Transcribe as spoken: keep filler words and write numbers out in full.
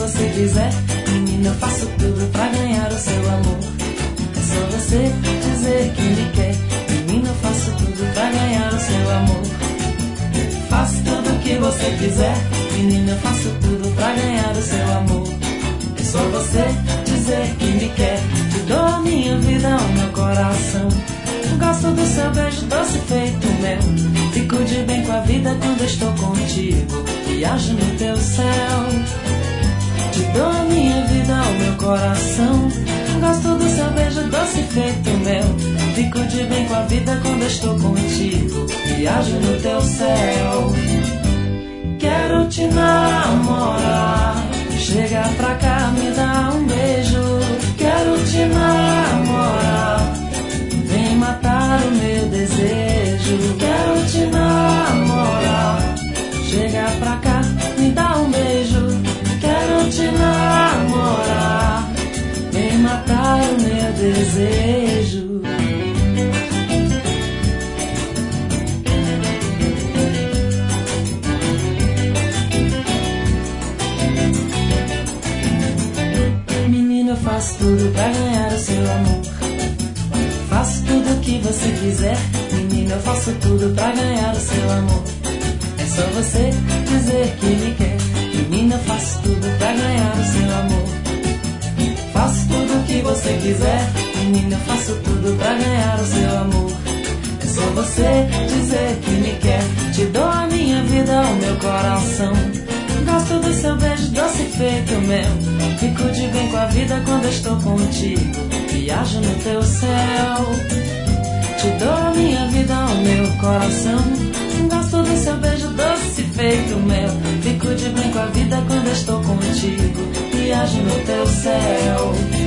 você quiser. Menina, eu faço tudo pra ganhar o seu amor. É só você dizer que me quer. Menina, eu faço tudo pra ganhar o seu amor. Faço tudo o que você quiser. Menina, eu faço tudo pra ganhar o seu amor. É só você dizer que me quer. Te dou a minha vida, o meu coração. Gosto do seu beijo doce feito mel. Fico de bem com a vida quando estou contigo. Viajo no teu céu. Te dou a minha vida, o meu coração. Gosto do seu beijo doce feito mel. Fico de bem com a vida quando estou contigo. Viajo no teu céu. Quero te namorar. Chega pra cá, me dá um beijo. Quero te namorar. Vem matar o meu desejo. Quero te namorar. Chega pra cá, me dá um beijo. Quero te namorar. Vem matar o meu desejo. Menina, eu faço tudo pra ganhar o seu amor. Faço tudo o que você quiser. Menina, eu faço tudo pra ganhar o seu amor. É só você dizer que me quer. Menina, eu faço tudo pra ganhar o seu amor. Faço tudo o que você quiser. Menina, eu faço tudo pra ganhar o seu amor. É só você dizer que me quer. Te dou a minha vida, o meu coração. Gosto do seu beijo doce feito mel. Fico de bem com a vida quando estou contigo. Viajo no teu céu. Te dou a minha vida, o meu coração. Gosto do seu beijo doce feito mel. Fico de bem com a vida quando estou contigo. Viajo no teu céu.